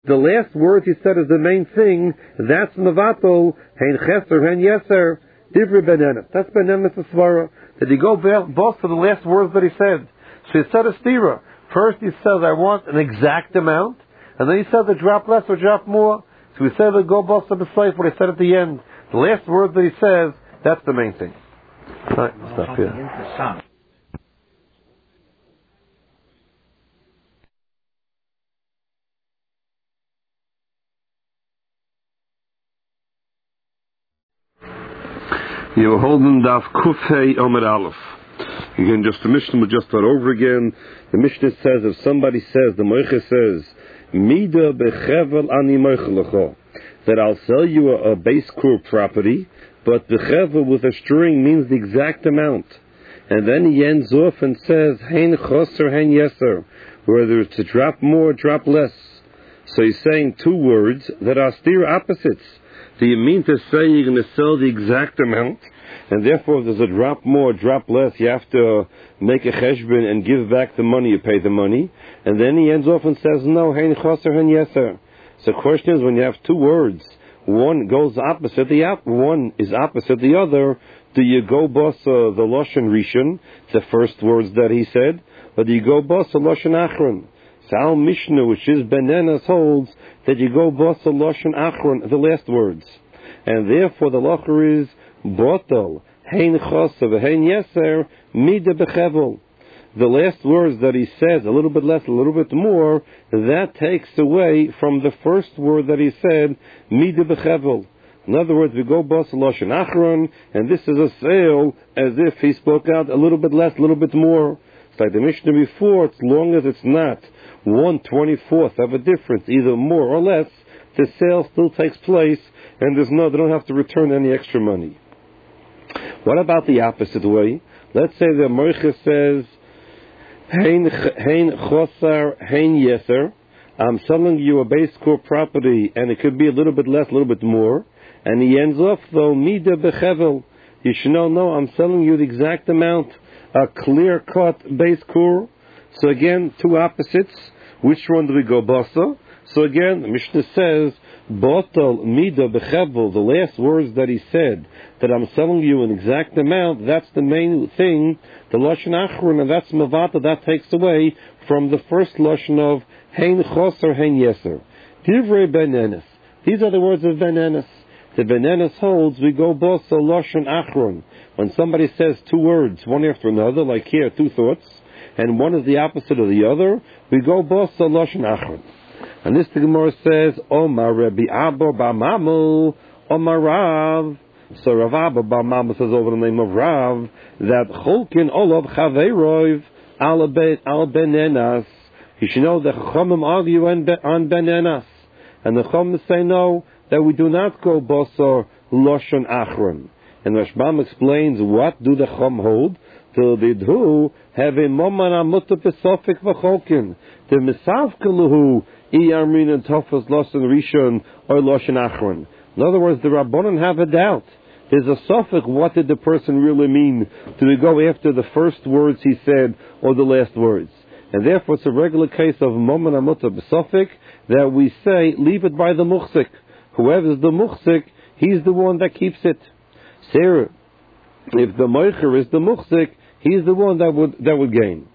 the last word he said is the main thing. That's mevatel hein cheser hein yeser divrei benenes. That's benenes svara. That you go both for the last words that he said. So he said a stira. First he says, I want an exact amount, and then he says a drop less or drop more. So he said go both to the slave. What he said at the end, the last word that he says, that's the main thing. Right, stop here. You were holding Daf Kufhei Omer Aleph. Again, just the Mishnah will just start over again. The Mishnah says, if somebody says, the Moiche says, Mida bechevel ani moichelecho, that I'll sell you a base core property, but bechevel with a string means the exact amount. And then he ends off and says, Hein choser, hein yeser, whether it's a drop more, drop less. So he's saying two words that are steer opposites. Do you mean to say you're going to sell the exact amount, and therefore if there's a drop more, drop less, you have to make a cheshbon and give back the money, you pay the money? And then he ends off and says, no, hein choser, hein yeser. So the question is, when you have two words, one goes opposite, one is opposite the other, do you go boss the Lashon Rishon, the first words that he said, or do you go boss the Lashon Achron? Sal Mishnah, which is Benenas, holds that you go boss the Lashon Achron, the last words. And therefore the lacher is Botel, Hein Chosav, Hein Yeser, Mida Bechevel. The last words that he says, a little bit less, a little bit more, that takes away from the first word that he said, Mida Bechevel. In other words, we go boss the Lashon Achron, and this is a sale as if he spoke out a little bit less, a little bit more. It's like the Mishnah before, as long as it's not 1/24th of a difference, either more or less, the sale still takes place, and they don't have to return any extra money. What about the opposite way? Let's say the Moiche says, Hein chosar, hein yeser, I'm selling you a base core property, and it could be a little bit less, a little bit more, and he ends off though, mida bechevel. You should know, no, I'm selling you the exact amount, a clear-cut base core. So again, two opposites. Which one do we go basa? So again, the Mishnah says, Botal mida bechevel, the last words that he said, that I'm selling you an exact amount, that's the main thing, the Lashon Achron, and that's Mavata, that takes away from the first Lashon of Hein Choser, Hein Yeser. Divrei Benenes. These are the words of Benenes. The Benenes holds, we go basa Lashon Achron. When somebody says two words, one after another, like here, two thoughts, and one is the opposite of the other, we go basa Lashon Achron. And this the Gemara says, Omar Rabbi Abba Bar Mamu, Omar Rav. So Rav Abba Bar Mamu says over the name of Rav, that Cholkin Olav Chaveirov al Benenas. You should know that Chachamim argue on Benenas. And the Chachamim say no, that we do not go basa Lashon Achron. And Rashbam explains, what do the Chum hold? Till they do have a moment amutta pesofik v'cholkin. The misavkeluhu iyarmin and tofas lashon rishon or lashon achron. In other words, the Rabbanon have a doubt. There's a suffix. What did the person really mean? Do we go after the first words he said or the last words? And therefore, it's a regular case of moment amutta pesofik that we say leave it by the muchsik. Whoever's the muchsik, he's the one that keeps it. Sarah, if the moicher is the muchsik, he's the one that would gain.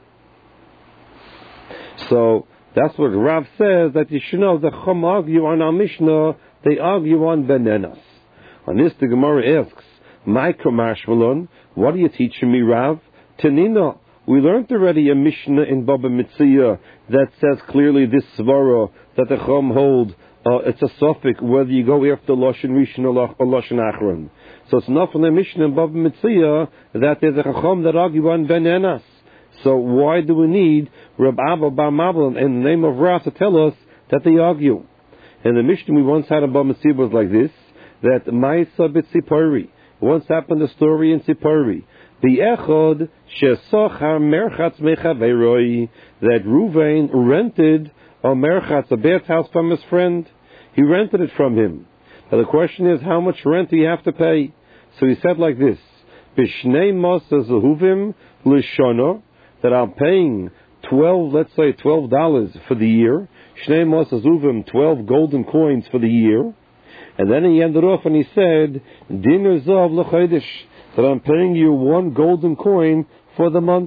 So that's what Rav says, that you should know the Chum argue on our Mishnah, they argue on Benenas. On this the Gemara asks, Maika Mashmalon, what are you teaching me, Rav? Tanina, we learned already a Mishnah in Baba Mitzvah that says clearly this svara that the Chum hold, it's a suffix whether you go after Lashon Rishon or Lashon Achron. So it's not from the Mishnah in Baba Mitzvah that there's a Chacham that argue on Benenas. So why do we need Reb Abba Bar Mablan in the name of Rav to tell us that they argue? And the Mishnah we once had in Baba Mitzvah was like this, that Ma'isa b'Tzipori. Once happened a story in Tzipori. The Echod shesochar merchatz mechaveroi, that Ruvain rented a merchatz, a bad house from his friend. He rented it from him. Now the question is, how much rent do you have to pay? So he said like this, Bishnei Masa Zehuvim Lishana, that I'm paying $12 for the year. Shnei Mosazuvim, 12 golden coins for the year. And then he ended off and he said, Dinner Zav L'Chodesh, that I'm paying you 1 golden coin for the month.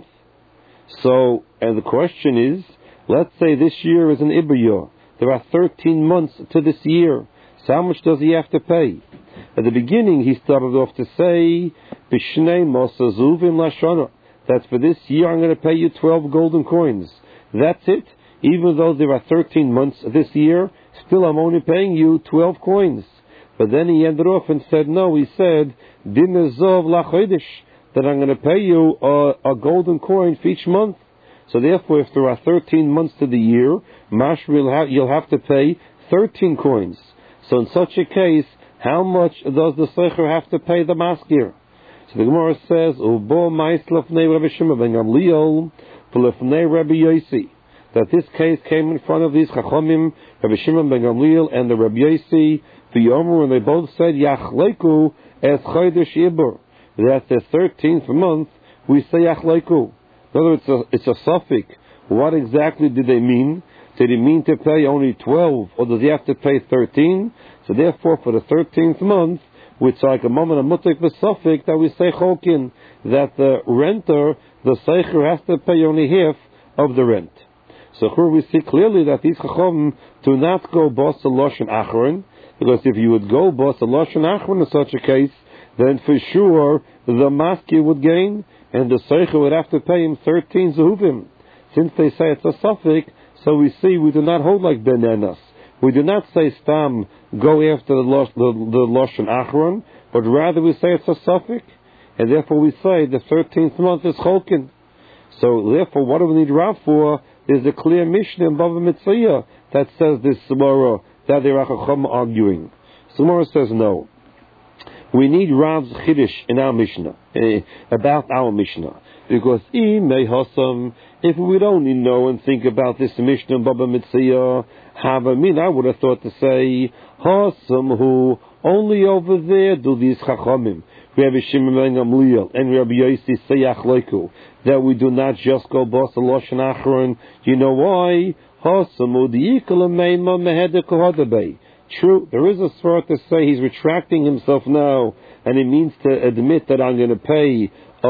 So, and the question is, let's say this year is an Ibayah. There are 13 months to this year. So how much does he have to pay? At the beginning, he started off to say, Bishnei Mosazuvim Lashana, that for this year I'm going to pay you 12 golden coins. That's it. Even though there are 13 months this year, still I'm only paying you 12 coins. But then he ended off and said, no, he said, Dinner Zov L'Chodesh, that I'm going to pay you a golden coin for each month. So therefore, if there are 13 months to the year, you'll have to pay 13 coins. So in such a case, how much does the Seicher have to pay the maskir? So the Gemara says, Ubo Mais Lefnei Rabbi Shimon ben Gamliel, Lefnei Rabbi Yosi, that this case came in front of these Chachamim, Rabbi Shimon ben Gamliel and the Rabbi Yosi, the Yomer, and they both said, Yachleiku es Chodesh Ibur, that the 13th month, we say Yachleiku. In other words, it's a suffix. What exactly did they mean? Did he mean to pay only 12, or does he have to pay 13? So therefore, for the 13th month, which like a moment of mutik v'suffik, that we say chokin, that the renter, the seicher, has to pay only half of the rent. So here we see clearly that these chacham do not go bos a loshen achron, because if you would go bos a loshen achron in such a case, then for sure the maskir would gain, and the seicher would have to pay him 13 zehuvim. Since they say it's a suffix, so we see we do not hold like benenas. We do not say stam, go after the loshen achron, but rather we say it's a suffix, and therefore we say the 13th month is cholkin. So therefore, what do we need Rav for? There's a clear Mishnah in Bava Mitzvah that says this Gemara that the Rachacham arguing. So Gemara says no. We need Rav's Chiddush in our Mishnah, about our Mishnah. Because if we don't know and think about this Mishnah in Baba Mitzvah, I would have thought to say, Hasam who only over there do these Chachamim, Rabbi Shimon ben Gamliel and Rabbi Yosi say Yachleiku, that we do not just go Bos Loshen Achron. You know why? Hasamu diikala meima mehedek hodabei. True, there is a sort to say he's retracting himself now, and it means to admit that I'm going to pay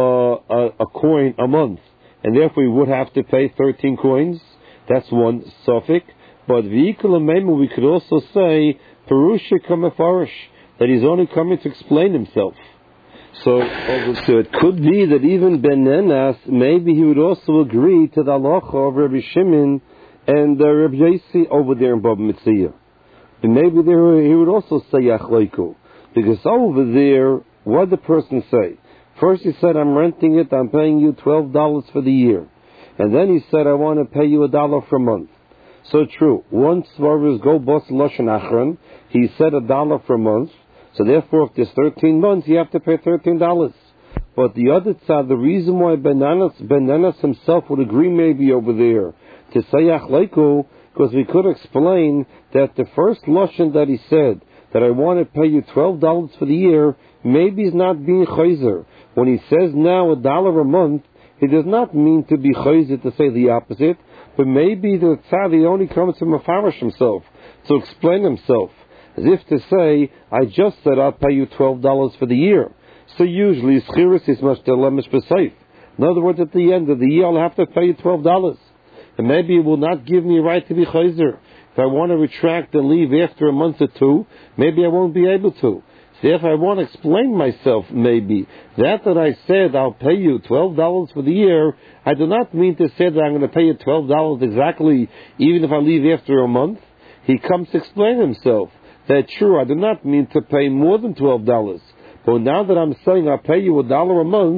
a coin a month, and therefore we would have to pay 13 coins. That's one suffix. But v'ikala meima, we could also say perusha kamefarish, that he's only coming to explain himself. So it could be that even Benenas, maybe he would also agree to the halacha of Rabbi Shimon and Rabbi Yosi over there in Bava Mitzvah. And maybe there he would also say Yachleiku. Because over there, what did the person say? First he said, I'm renting it, I'm paying you $12 for the year. And then he said, I want to pay you $1 for a month. So true, once Svarvers go Bos Loshen Achron, he said $1 for a month. So therefore, if there's 13 months, you have to pay $13. But the other side, the reason why Benanas himself would agree maybe over there to say Yachleiku, because we could explain that the first lashon that he said, that I want to pay you $12 for the year, maybe he's not being chayzer. When he says now $1 a month, he does not mean to be chayzer to say the opposite, but maybe the tzadi only comes to mafarish himself, to explain himself. As if to say, I just said I'll pay you $12 for the year. So usually, schiris is much dilemmas b'seif. In other words, at the end of the year, I'll have to pay you $12. And maybe it will not give me a right to be chayzer. If I want to retract and leave after a month or two, maybe I won't be able to. So if I want to explain myself, maybe, that I said I'll pay you $12 for the year, I do not mean to say that I'm going to pay you $12 exactly, even if I leave after a month. He comes to explain himself. That true, I do not mean to pay more than $12. But now that I'm saying I'll pay you $1 a month,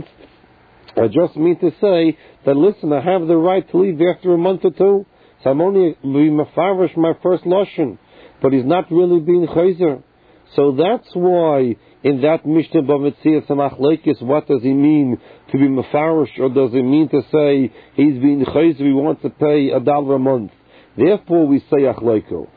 I just mean to say that, listen, I have the right to leave after a month or two. So I'm only being mafarish my first lashon. But he's not really being chayzer. So that's why in that Mishnah B'Metzias Samachlekes, what does he mean to be mafarish, or does it mean to say he's being chayzer, he wants to pay $1 a month? Therefore we say Achleiko.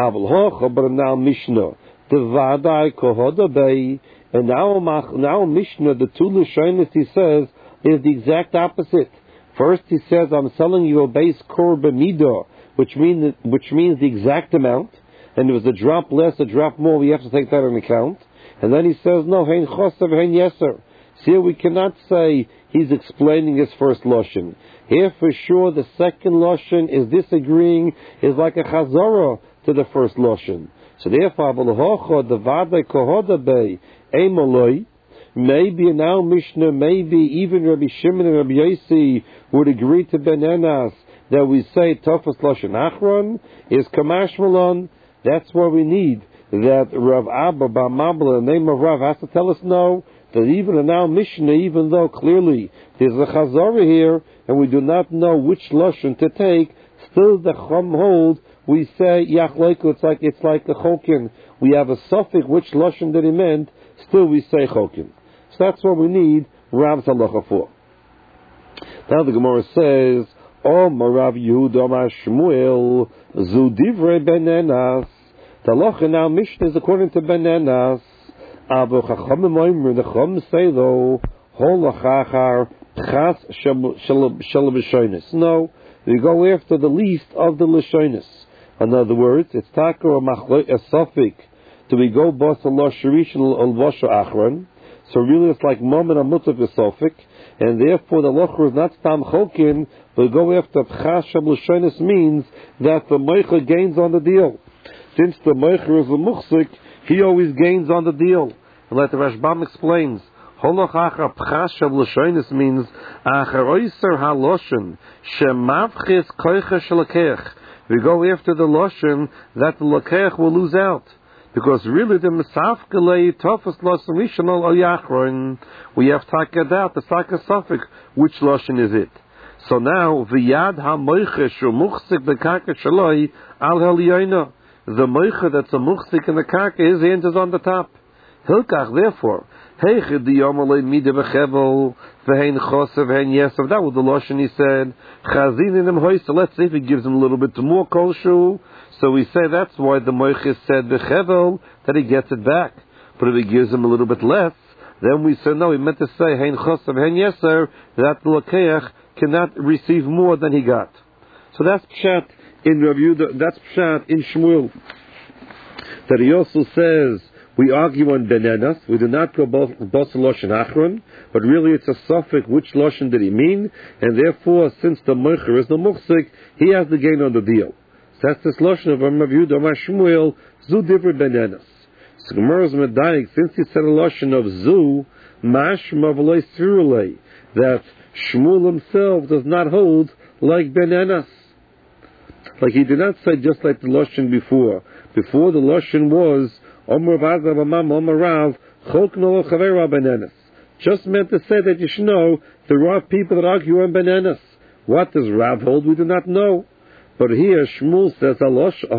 But now Mishnah, the Vadai Kohoda Bay, and now Mishnah, the two Lashonis he says is the exact opposite. First he says, I'm selling you a base Kor B'Midah, which means the exact amount, and if it's a drop less, a drop more, we have to take that into account. And then he says, no, hein chosav, hein yeser. See, we cannot say he's explaining his first lashon. Here, for sure, the second lashon is disagreeing, is like a chazorah to the first lashon. So therefore, the vade kohoda bei emoloi. Maybe in our Mishnah, maybe even Rabbi Shimon and Rabbi Yossi would agree to benenas that we say Tofas Lashon Achron is Kamash Malon. That's what we need. That Rav Abba Bar Mabla, the name of Rav, has to tell us no. That even in our Mishnah, even though clearly there's a Chazorah here and we do not know which Lashon to take, still the Chum hold. We say Yachleiku. It's like a Chokin. We have a suffix which Lashon that he meant. Still we say Chokin. So that's what we need Rav's halacha for. Now the Gemara says, Rav Yehuda Amar Shmuel Zu Divrei Benenas. The halacha now Mishnah is according to Benenas. Aber Chachamim Oimrim, the Chachamim say though, Hol Lachachar Chas Shel B'Shonis. No, we go after the least of the L'Shonis. In other words, it's taka or a suffix. Do we go bos Allah shirish al vasha achron? So really, it's like mom and a mutav suffix, and therefore the locher is not stam chokin, but go after pchasham l'shonis means that the meicher gains on the deal. Since the meicher is a muchsik, he always gains on the deal. And like the Rashbam explains, holach achar pchasham l'shonis means achar oiser haloshen shemavchis koicha shalakech. We go after the loshen that the lakech will lose out. Because really the Mesafkelei Tofas Lashon Rishonol Al Yachron, we have taken out the Saka Safik, which Lashon is it? So now V'yad HaMoiche Shu Muchsik B'Karka Shaloi Al Heliyona. The Moiche that's a Muchsik in the Karka, his hand is on the top. Hilkach, therefore, Heichid Diyomalei Mida B'Chevel V'Hein Chosev V'Hein Yesav. That was the Lashon he said. Chazin in him Hoysa. Let's see if he gives him a little bit more Kolshu. So we say that's why the Moiches said B'Chevel, that he gets it back. But if he gives him a little bit less, then we say no, he meant to say Hein Chosav Hein Yeser, that the Lakeach cannot receive more than he got. So that's Pshat in Rav Yehuda, that's Pshat in Shmuel. That he also says, we argue on Benenas, we do not go both Lashon Achron, but really it's a suffix, which Lashon did he mean, and therefore, since the Moicher is the Muchsik, he has the gain on the deal. That's this lashon of Rav Yehuda Amar Shmuel Zu Divrei Benenas. So Gemara's Medayik, since he said a lashon of Zu Mashma V'Loi Sirulei, that Shmuel himself does not hold like Benenas. Like he did not say just like the lashon before. Before the lashon was Omer Vazav Amam Omer Rav Chok No Chavera Benenas. Just meant to say that you should know there are people that argue on Benenas. What does Rav hold? We do not know. But here Shmuel says a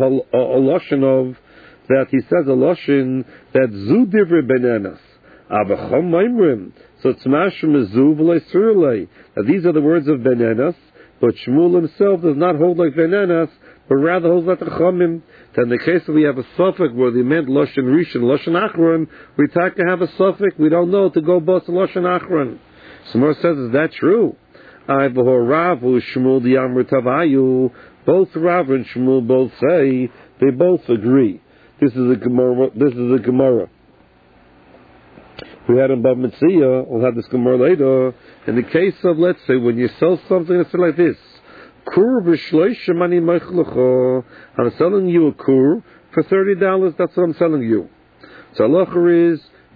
lashon of that he says a lashon that Zu Divrei Benenas. Avachom Maimrim. So it's mashum Zu V'Lei Sirulei. Now these are the words of Benenas, but Shmuel himself does not hold like Benenas, but rather holds like the Chomim. Then in the case that we have a suffix where they meant lashon rishon, lashon achron, we take to have a suffix. We don't know to go both lashon achron. Somewhere says, is that true? Both Rav and Shmuel both say, they both agree. This is a Gemara. We had in Bab Metzia, we'll have this Gemara later. In the case of, let's say, when you sell something, it's like this. I'm selling you a kur for $30, that's what I'm selling you. So halacha is,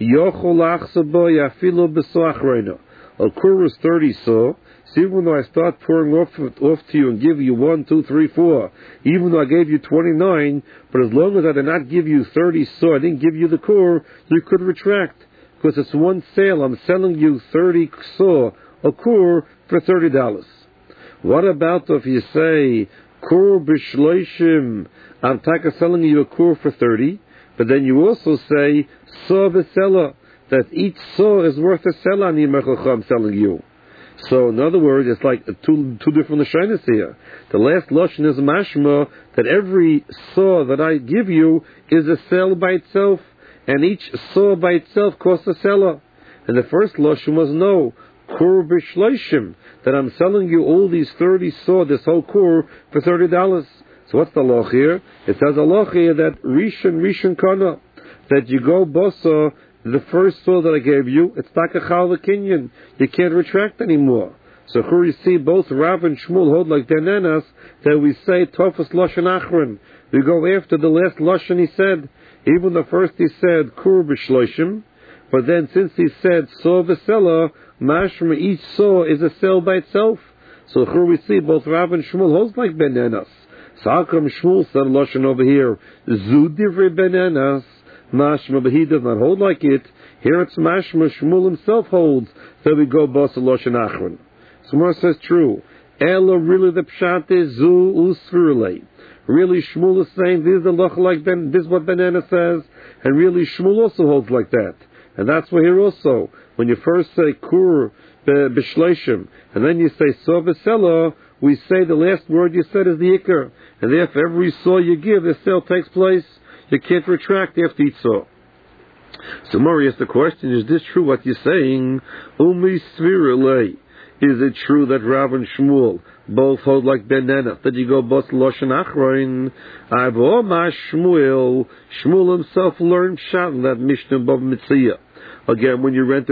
a kur is 30 so. So even though I start pouring off to you and give you 1, 2, 3, 4, even though I gave you 29, but as long as I did not give you 30 so, I didn't give you the kur, you could retract. Because it's one sale, I'm selling you 30 so, a kur for $30. What about if you say, kur b'shloishim, I'm selling you a kur for 30, but then you also say, so v'sela, that each so is worth a sela I'm selling you. So, in other words, it's like two different lashonos here. The last lashon is mashma that every saw that I give you is a sell by itself, and each saw by itself costs a seller. And the first lashon was no, kur b'shloishim, that I'm selling you all these 30 saw, this whole kur, for $30. So what's the loch here? It says a loch here that Rishon Kana, that you go bosa, the first saw that I gave you, it's takachal the kinyan. You can't retract anymore. So here you see both Rav and Shmuel hold like Benenas, that we say Tofas Lashon Achron. We go after the last Lashon he said. Even the first he said Kur B'Shloshim, but then since he said Saw V'Sela, mashma each saw is a cell by itself. So here we see both Rav and Shmuel holds like Benenas. So how come Shmuel said Lashon over here? Zu Divrei Benenas, mashma, but he does not hold like it. Here it's mashma, Shmuel himself holds that we go Basa Lashon Achron. So Mar says true. Ella, really the pshat is Zu Usfirulei. Really Shmuel is saying this is the loch like Ben, this is what Benana says, and really Shmuel also holds like that. And that's why here also, when you first say Kur B'Shleishim, and then you say Saw V'Sela, we say the last word you said is the Iker. And therefore every saw you give, the sale takes place. You can't retract after each saw. So Mari asks the question, is this true what you're saying? Umi Svirulei. Is it true that Rav and Shmuel both hold like Benana, that you go Bos Lashon Achron? Avoma Shmuel himself learned Shat that Mishnah Bava Metzia. Again, when you rent